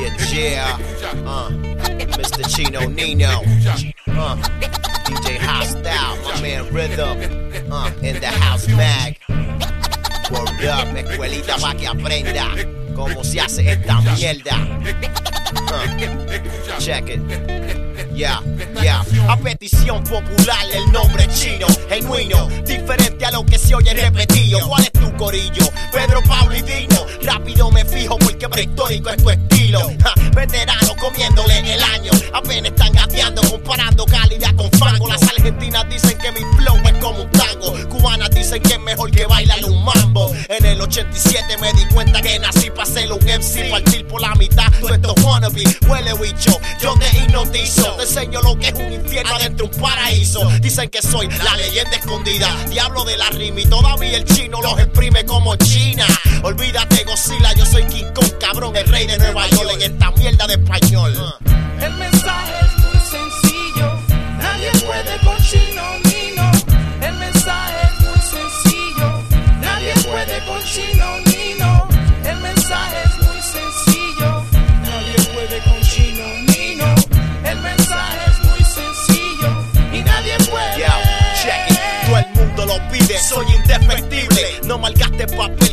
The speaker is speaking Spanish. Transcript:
Yeah, Mr. Chino Nino, DJ Hostile, my man Rhythm, in the house mag. Word up, escuelita pa' que aprenda cómo se hace esta mierda. Check it. Yeah. A petición popular el nombre chino, genuino, diferente a lo que se oye repetido. ¿Cuál es tu corillo? Pedro, Pablo y Dino. Rápido me fijo porque prehistórico es tu estilo. Veterano comiéndole el año. Apenas están gateando comparando calidad con fango. Las argentinas dicen que mi flow es como un tango. Cubanas dicen que es mejor que bailar un mambo. En el 87 me di cuenta que nací para ser un MC. Partir por la mitad, tú estos wannabe. Huele bicho, yo te hipnotizo. Te enseño lo que es un infierno adentro un paraíso. Dicen que soy la leyenda escondida, diablo de la rima, y todavía el chino los exprime como China. Olvídate Godzilla, yo soy King Kong, cabrón, el rey de Nueva York en esta mierda de español. El mensaje es muy sencillo, nadie puede con Chino Nino. El mensaje es muy sencillo, nadie puede con Chino Nino. El mensaje es muy sencillo, nadie puede con Chino Nino. El mensaje es muy sencillo y nadie puede. Yo, check it, todo el mundo lo pide, soy indefectible, no malgastes papel.